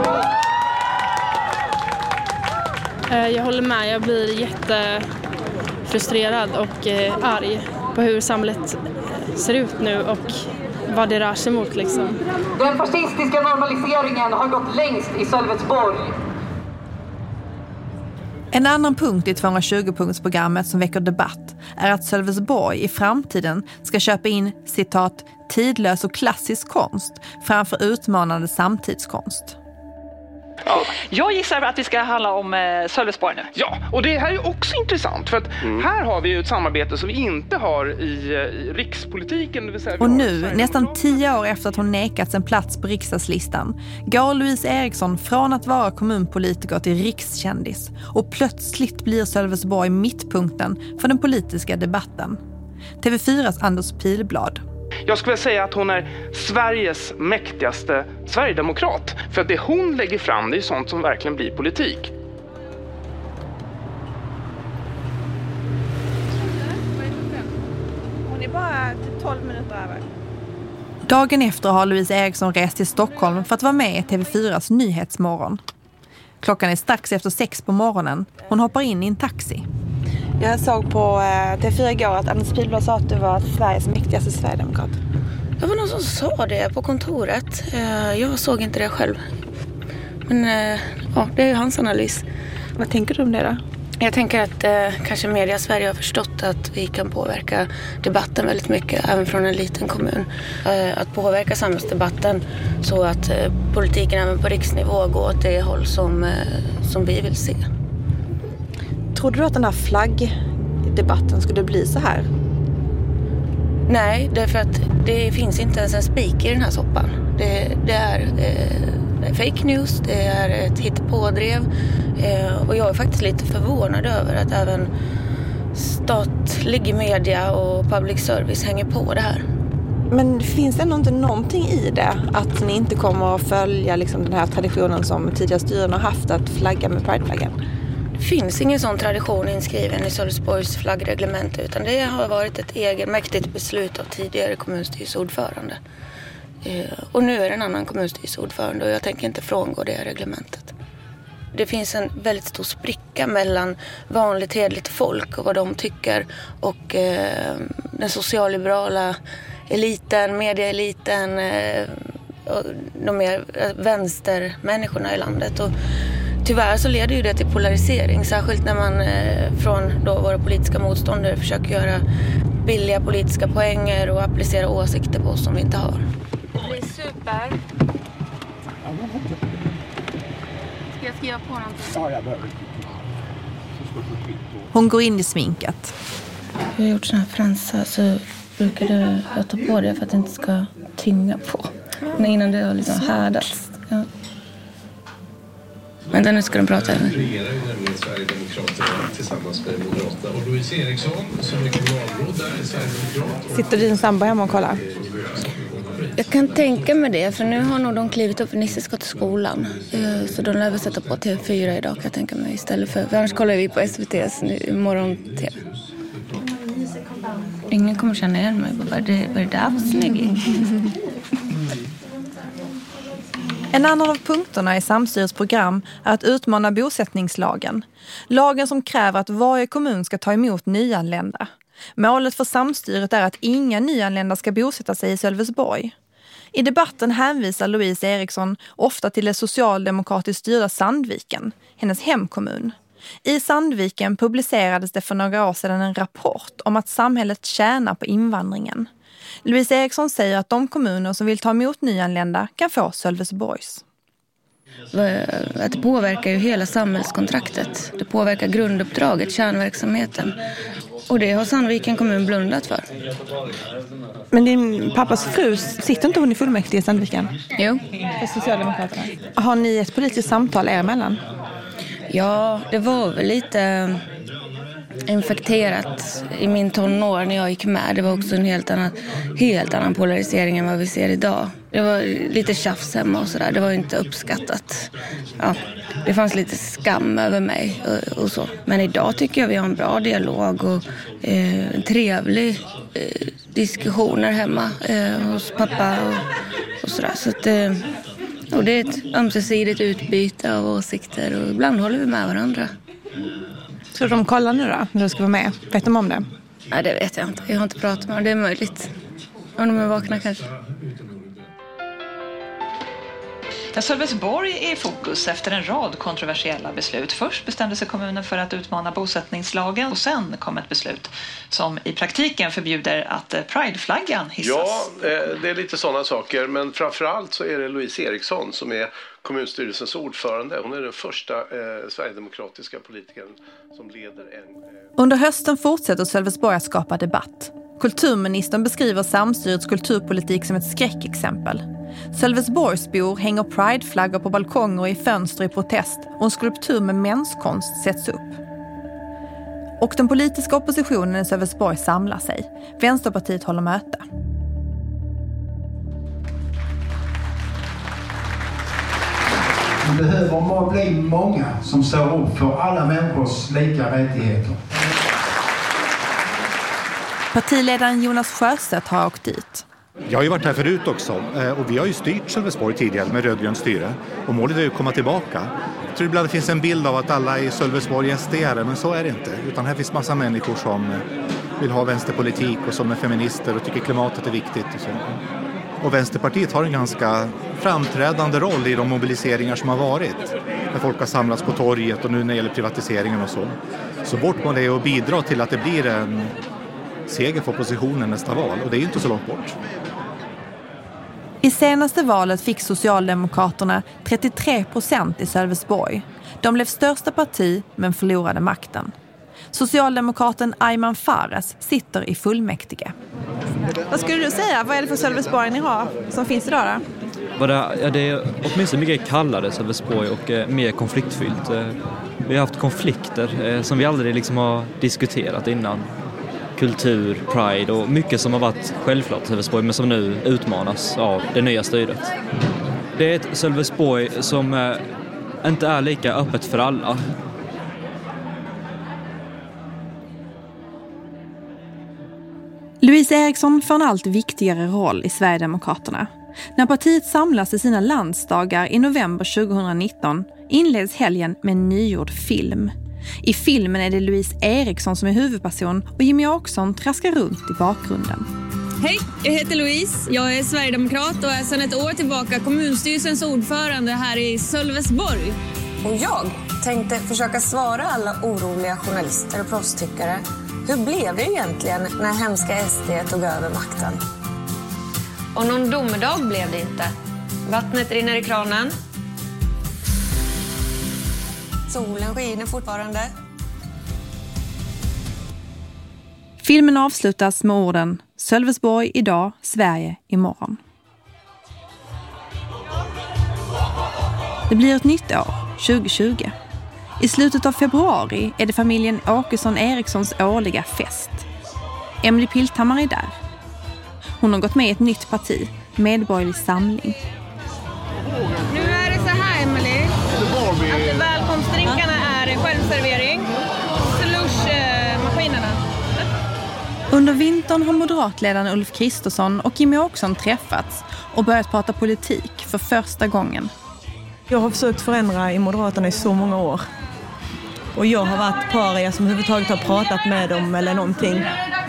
Jag håller med. Jag blir jättefrustrerad och arg på hur samhället ser ut nu och vad det rör sig mot liksom. Den fascistiska normaliseringen har gått längst i Sölvesborg. En annan punkt i 220-punktsprogrammet som väcker debatt är att Sölvesborg i framtiden ska köpa in, citat, tidlös och klassisk konst framför utmanande samtidskonst. Ja. Jag gissar att vi ska handla om Sölvesborg nu. Ja, och det här är också intressant för att här har vi ju ett samarbete som vi inte har i rikspolitiken. Det vill säga och nu, nästan 10 år efter att hon nekats en plats på riksdagslistan, går Louise Eriksson från att vara kommunpolitiker till rikskändis och plötsligt blir Sölvesborg mittpunkten för den politiska debatten. TV4s Anders Pilblad. Jag skulle säga att hon är Sveriges mäktigaste Sverigedemokrat. För att det hon lägger fram, det är sånt som verkligen blir politik. Hon är bara 12 minuter över. Dagen efter har Louise Eriksson rest till Stockholm för att vara med i TV4s Nyhetsmorgon. Klockan är strax efter 6 på morgonen. Hon hoppar in i en taxi. Jag såg på TV4 igår att Anders Pilblad sa att du var Sveriges mäktigaste Sverigedemokrat. Det var någon som sa det på kontoret. Jag såg inte det själv. Men ja, det är ju hans analys. Vad tänker du om det då? Jag tänker att kanske media Sverige har förstått att vi kan påverka debatten väldigt mycket, även från en liten kommun. Att påverka samhällsdebatten så att politiken även på riksnivå går åt det håll som vi vill se. Tror du att den här flaggdebatten skulle bli så här? Nej, därför att det finns inte ens en spik i den här soppan. Det är fake news, det är ett hittepådrev. Och jag är faktiskt lite förvånad över att även statlig media och public service hänger på det här. Men finns det ändå inte någonting i det? Att ni inte kommer att följa liksom den här traditionen som tidigare styren har haft att flagga med prideflaggan? Det finns ingen sån tradition inskriven i Sölvesborgs flaggreglement, utan det har varit ett egenmäktigt beslut av tidigare kommunstyrelseordförande. Och nu är det en annan kommunstyrelseordförande och jag tänker inte frångå det reglementet. Det finns en väldigt stor spricka mellan vanligt hedligt folk och vad de tycker och den socialliberala eliten, medieeliten och de mer vänstermänniskorna i landet. Och tyvärr så leder ju det till polarisering, särskilt när man från då våra politiska motståndare försöker göra billiga politiska poänger och applicera åsikter på oss som vi inte har. Det blir super. Ska jag skriva på någonting? Ja, jag behöver. Hon går in i sminket. Jag har gjort såna här fransar så brukar jag ta på det för att det inte ska tynga på. Men innan det har liksom härdats. Ja. Vänta, nu ska de prata. Regerar ju nämligen Sverigedemokraterna tillsammans med Moderaterna. Och Louise Eriksson som är kommunalråd där är Sverigedemokrat. Sitter din sambo hemma och kollar? Jag kan tänka mig det, för nu har nog de klivit upp för Nisse ska till skolan. Så de lär väl sätta på TV4 idag kan jag tänka mig istället för annars kollar vi på SVT:s morgon-TV. Ingen kommer känna igen mig. Vad är det där för snygging? En annan av punkterna i samstyrets program är att utmana bosättningslagen. Lagen som kräver att varje kommun ska ta emot nyanlända. Målet för samstyret är att inga nyanlända ska bosätta sig i Sölvesborg. I debatten hänvisar Louise Eriksson ofta till det socialdemokratiskt styrda Sandviken, hennes hemkommun. I Sandviken publicerades det för några år sedan en rapport om att samhället tjänar på invandringen. Louise Eriksson säger att de kommuner som vill ta emot nyanlända kan få Sölvesborgs. Att det påverkar ju hela samhällskontraktet. Det påverkar grunduppdraget, kärnverksamheten. Och det har Sandviken kommun blundat för. Men din pappas fru, sitter inte hon i fullmäktige i Sandviken? Jo. För Socialdemokraterna. Har ni ett politiskt samtal er emellan? Ja, det var väl lite infekterat i min tonår när jag gick med. Det var också en helt annan polarisering än vad vi ser idag. Det var lite tjafs hemma och sådär. Det var inte uppskattat. Ja, det fanns lite skam över mig och så. Men idag tycker jag vi har en bra dialog och en trevlig diskussioner hemma hos pappa och sådär. Så att, och det är ett ömsesidigt utbyte av åsikter och ibland håller vi med varandra. Tror de kollar nu då när du ska vara med? Vet de om det? Nej, det vet jag inte. Jag har inte pratat med dem. Det är möjligt. Om de är vakna kanske. Sölvesborg är i fokus efter en rad kontroversiella beslut. Först bestämde sig kommunen för att utmana bosättningslagen och sen kom ett beslut som i praktiken förbjuder att Pride-flaggan hissas. Ja, det är lite sådana saker, men framförallt så är det Louise Eriksson som är kommunstyrelsens ordförande. Hon är den första sverigedemokratiska politikern som leder en... Under hösten fortsätter Sölvesborg att skapa debatt. Kulturministern beskriver samstyrets kulturpolitik som ett skräckexempel. Sölvesborgsbor hänger Pride-flaggor på balkonger och i fönster i protest och en skulptur med menskonst sätts upp. Och den politiska oppositionen i Sölvesborg samlar sig. Vänsterpartiet håller möte. Vi behöver bli många som står upp för alla människors lika rättigheter. Partiledaren Jonas Sjöstedt har åkt dit. Jag har ju varit här förut också och vi har ju styrt Sölvesborg tidigare med rödgrönt styre och målet är ju att komma tillbaka. Jag tror ibland det finns en bild av att alla i Sölvesborg är SD:are, men så är det inte. Utan här finns massa människor som vill ha vänsterpolitik och som är feminister och tycker klimatet är viktigt. Och så. Och Vänsterpartiet har en ganska framträdande roll i de mobiliseringar som har varit. När folk har samlats på torget och nu när det gäller privatiseringen och så. Så vårt mål är att bidra till att det blir en seger för oppositionen nästa val. Och det är ju inte så långt bort. I senaste valet fick Socialdemokraterna 33% i Sölvesborg. De blev största parti men förlorade makten. Socialdemokraten Ayman Fares sitter i fullmäktige. Vad skulle du säga? Vad är det för Sölvesborg ni har som finns idag då? Det är åtminstone mycket kallare Sölvesborg och mer konfliktfyllt. Vi har haft konflikter som vi aldrig liksom har diskuterat innan. Kultur, pride och mycket som har varit självklart i Sölvesborg men som nu utmanas av det nya styret. Det är ett Sölvesborg som inte är lika öppet för alla. Louise Eriksson får en allt viktigare roll i Sverigedemokraterna. När partiet samlas i sina landsdagar i november 2019 inleds helgen med en nygjord film. I filmen är det Louise Eriksson som är huvudperson och Jimmy Åkesson traskar runt i bakgrunden. Hej, jag heter Louise. Jag är Sverigedemokrat och är sedan ett år tillbaka kommunstyrelsens ordförande här i Sölvesborg. Och jag tänkte försöka svara alla oroliga journalister och proffstyckare. Hur blev det egentligen när hemska SD tog över makten? Och någon domedag blev det inte. Vattnet rinner i kranen. Solen skiner fortfarande. Filmen avslutas med orden Sölvesborg idag, Sverige imorgon. Det blir ett nytt år, 2020. I slutet av februari är det familjen Åkesson-Erikssons årliga fest. Emily Pilthammar är där. Hon har gått med i ett nytt parti, Medborgerlig samling. Nu är det så här, Emily, att välkomstdrinkarna är självservering. Slushmaskinerna. Under vintern har moderatledaren Ulf Kristersson och Jimmy Åkesson träffats och börjat prata politik för första gången. Jag har försökt förändra i Moderaterna i så många år. Och jag har varit paria som överhuvudtaget har pratat med dem eller någonting.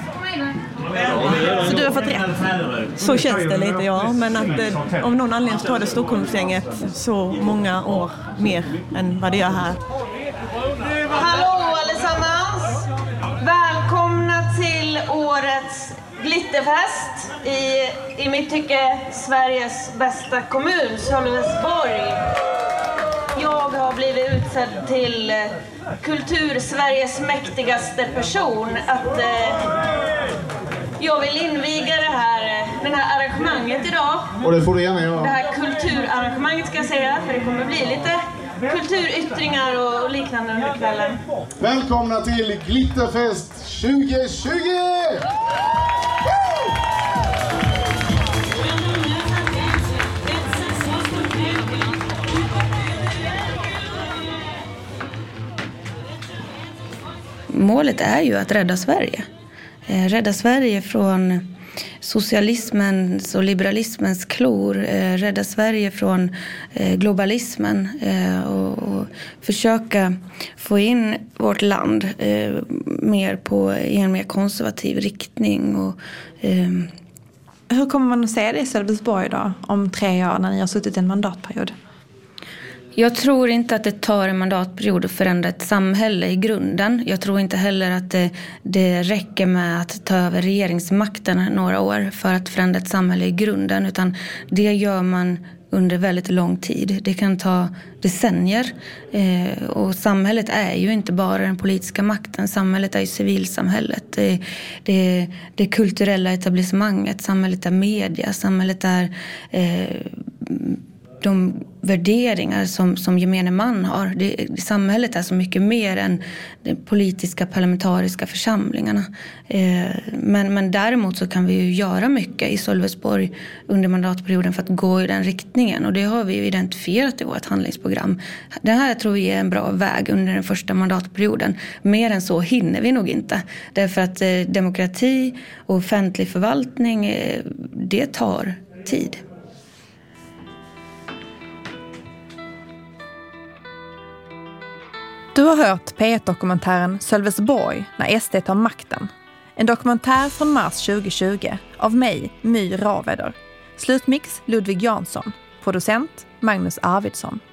Så du har fått rätt? Så känns det lite, ja. Men att av någon anledning så tar det Stockholmsgänget så många år mer än vad det gör här. Hallå allesammans! Välkomna till årets glitterfest i mitt tycke Sveriges bästa kommun, Sölvesborg. Jag har blivit utsedd till Kultur-Sveriges mäktigaste person att jag vill inviga det här arrangemanget idag. Och det får du gärna göra. Det här kulturarrangemanget ska jag säga, för det kommer bli lite kulturyttringar och liknande under kvällen. Välkomna till Glitterfest 2020! Målet är ju att rädda Sverige. Rädda Sverige från socialismens och liberalismens klor. Rädda Sverige från globalismen. Och försöka få in vårt land mer i en mer konservativ riktning. Och, hur kommer man att se det i Sölvesborg då om 3 år när ni har suttit en mandatperiod? Jag tror inte att det tar en mandatperiod att förändra ett samhälle i grunden. Jag tror inte heller att det räcker med att ta över regeringsmakten några år för att förändra ett samhälle i grunden. Utan det gör man under väldigt lång tid. Det kan ta decennier. Och samhället är ju inte bara den politiska makten. Samhället är ju civilsamhället. Det kulturella etablissemanget. Samhället är media. Samhället är de värderingar som gemene man har. Samhället är så mycket mer än de politiska parlamentariska församlingarna. Men däremot så kan vi ju göra mycket i Sölvesborg under mandatperioden för att gå i den riktningen. Och det har vi ju identifierat i vårt handlingsprogram. Det här tror vi är en bra väg under den första mandatperioden. Mer än så hinner vi nog inte. Därför att demokrati och offentlig förvaltning, det tar tid. Du har hört P1-dokumentären Sölvesborg när SD tar makten. En dokumentär från mars 2020 av mig, My Raveder. Slutmix Ludvig Jansson. Producent Magnus Arvidsson.